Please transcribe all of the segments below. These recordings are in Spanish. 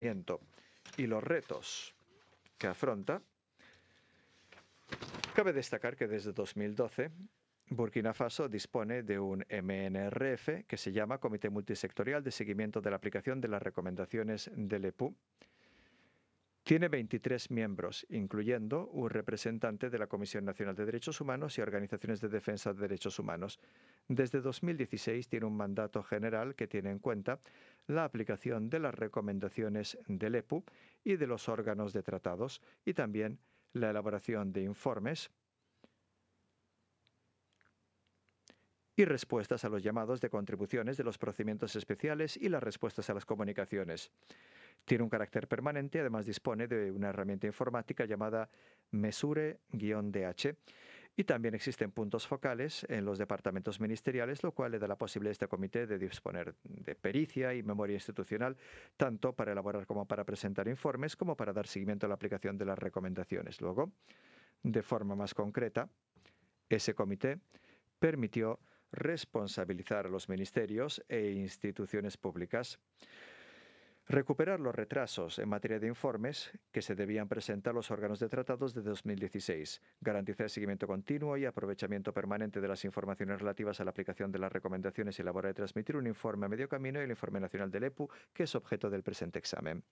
y los retos que afronta, cabe destacar que desde 2012 Burkina Faso dispone de un MNRF que se llama Comité Multisectorial de Seguimiento de la Aplicación de las Recomendaciones del EPU. Tiene 23 miembros, incluyendo un representante de la Comisión Nacional de Derechos Humanos y organizaciones de defensa de derechos humanos. Desde 2016 tiene un mandato general que tiene en cuenta la aplicación de las recomendaciones del EPU y de los órganos de tratados, y también la elaboración de informes y respuestas a los llamados de contribuciones de los procedimientos especiales y las respuestas a las comunicaciones. Tiene un carácter permanente, además dispone de una herramienta informática llamada Mesure-DH, y también existen puntos focales en los departamentos ministeriales, lo cual le da la posibilidad a este comité de disponer de pericia y memoria institucional, tanto para elaborar como para presentar informes, como para dar seguimiento a la aplicación de las recomendaciones. Luego, de forma más concreta, ese comité permitió responsabilizar a los ministerios e instituciones públicas, recuperar los retrasos en materia de informes que se debían presentar a los órganos de tratados de 2016, garantizar el seguimiento continuo y aprovechamiento permanente de las informaciones relativas a la aplicación de las recomendaciones y elaborar y transmitir un informe a medio camino y el informe nacional del EPU, que es objeto del presente examen.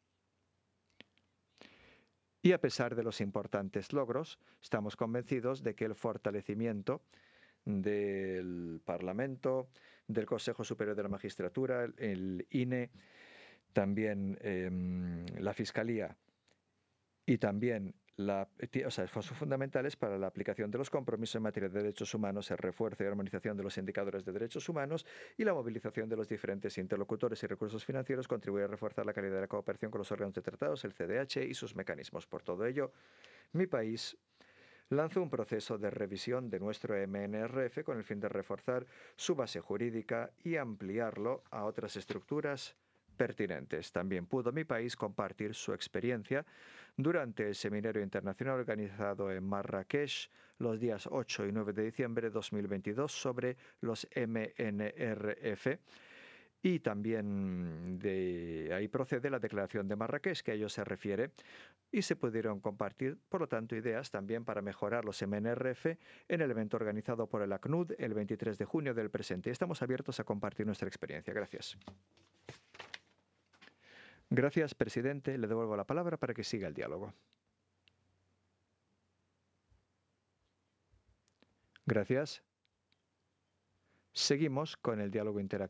Y a pesar de los importantes logros, estamos convencidos de que el fortalecimiento del Parlamento, del Consejo Superior de la Magistratura, el INE, también la Fiscalía y también son fundamentales para la aplicación de los compromisos en materia de derechos humanos, el refuerzo y armonización de los indicadores de derechos humanos y la movilización de los diferentes interlocutores y recursos financieros contribuye a reforzar la calidad de la cooperación con los órganos de tratados, el CDH y sus mecanismos. Por todo ello, mi país lanzó un proceso de revisión de nuestro MNRF con el fin de reforzar su base jurídica y ampliarlo a otras estructuras pertinentes. También pudo mi país compartir su experiencia durante el seminario internacional organizado en Marrakech los días 8 y 9 de diciembre de 2022 sobre los MNRF. Y también de ahí procede la Declaración de Marrakech, que a ello se refiere, y se pudieron compartir, por lo tanto, ideas también para mejorar los MNRF en el evento organizado por el ACNUD el 23 de junio del presente. Estamos abiertos a compartir nuestra experiencia. Gracias. Gracias, presidente. Le devuelvo la palabra para que siga el diálogo. Gracias. Seguimos con el diálogo interactivo.